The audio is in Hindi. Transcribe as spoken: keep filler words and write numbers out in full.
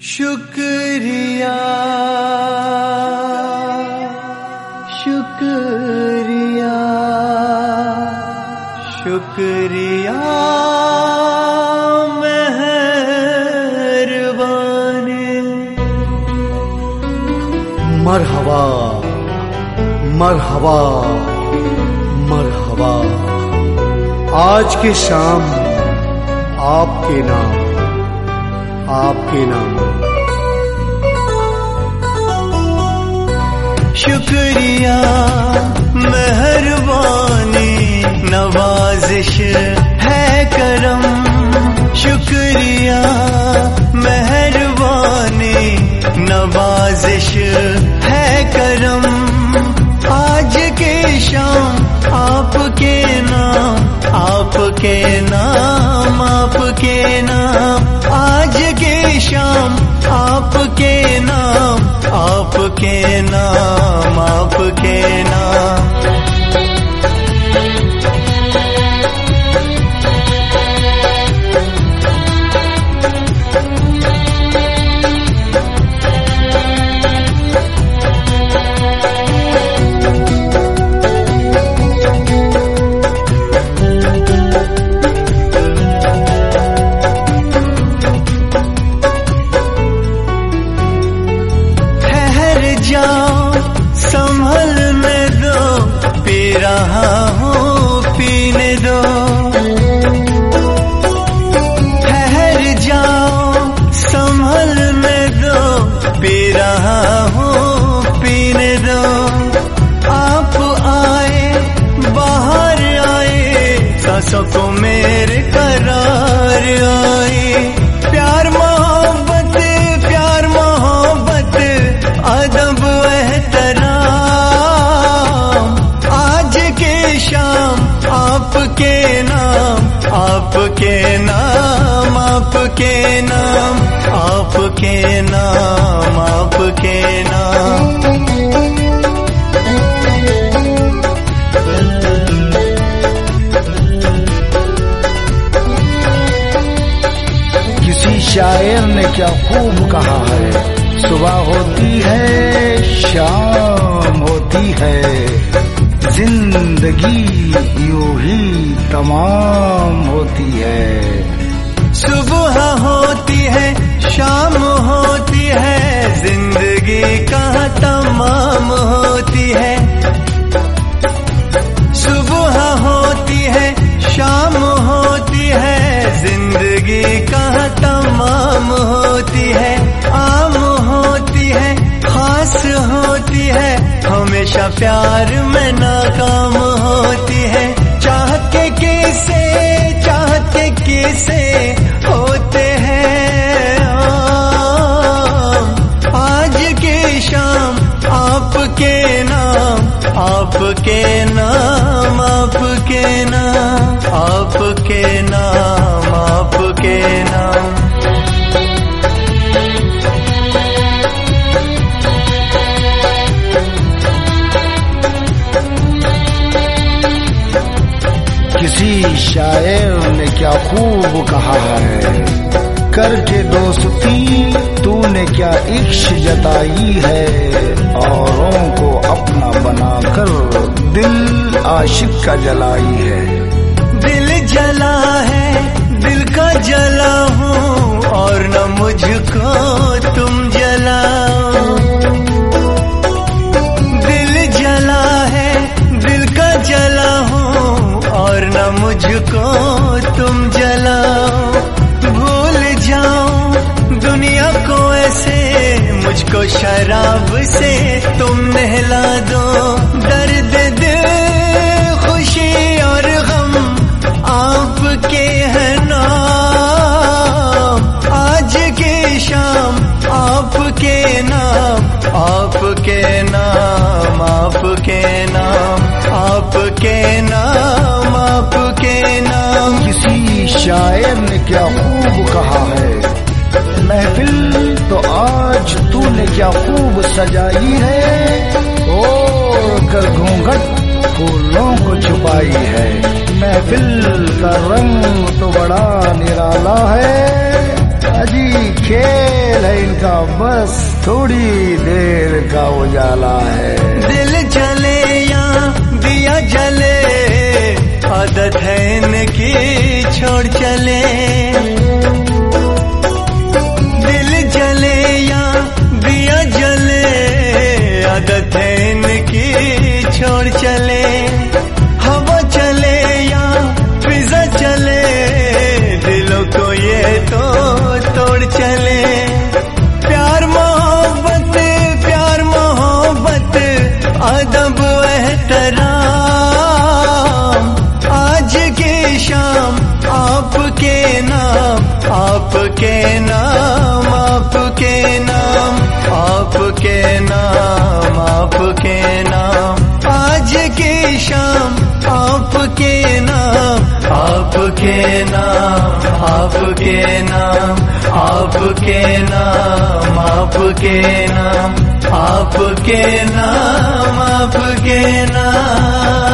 शुक्रिया शुक्रिया शुक्रिया मेहरबानी। मरहबा मरहबा मरहबा। आज के शाम आपके नाम आपके नाम। शुक्रिया मेहरबानी नवाजिश है करम। शुक्रिया मेहरबानी नवाजिश है करम। आज के शाम आपके नाम आपके नाम आपके नाम। आज के शाम आपके नाम आपके नाम आपके नाम। संभलने दो पी रहा हूँ पीने दो। ठहर जाओ संभलने दो पी रहा हूँ पीने दो। आप आए बाहर आए सांसों को मेरे करार आए। प्यार मोहब्बत प्यार मोहब्बत अदब आपके नाम आपके नाम आपके नाम आपके नाम आपके नाम। किसी शायर ने क्या खूब कहा है, सुबह होती है शाम होती है, जिंदगी यूं ही तमाम होती है। सुबह होती है शाम होती है, जिंदगी कहाँ तमाम होती है। सुबह होती है शाम होती है, जिंदगी कहाँ तमाम होती है। आम होती है खास होती है, हमेशा प्यार में नाकाम होती है। चाहत के किसे चाहत के किसे होते हैं आज के शाम आपके नाम आपके नाम आपके नाम आपके नाम आपके नाम। किसी शायर ने क्या खूब कहा है, करके दोस्ती तूने क्या इश्क जताई है, औरों को अपना बनाकर दिल आशिक का जलाई है। दिल जला है दिल का जला हूँ और न मुझको तुम जलाओ। दिल जला है दिल का जला हूँ और न मुझको तुम जलाओ। भूल जाओ दुनिया को ऐसे मुझको शराब से तुम नहला दो। दर्द दिल खुशी और गम आपके है नाम। आज के शाम आपके नाम आपके नाम आपके नाम आपके नाम आपके नाम। किसी शायर ने क्या खूब कहा है, महफिल तो आज तूने क्या खूब सजाई है, ओढ़ कर घूंघट फूलों को छुपाई है। महफिल का रंग तो बड़ा निराला है, अजी खेल है इनका का बस थोड़ी देर का उजाला है। दिल जले या दिया जले, आदत है इनकी छोड़ चले। दिल जले या दिया जले, आदत है इनकी छोड़ चले। हवा चले या फिजा चले, दिलों को ये तो तोड़ चले। प्यार मोहब्बत प्यार मोहब्बत अदब एहतराम, आज की शाम आपके नाम आपके नाम आपके नाम आपके नाम आपके नाम, आज की शाम आपके नाम आपके नाम आपके नाम आपके नाम आपके नाम आपके नाम आपके नाम।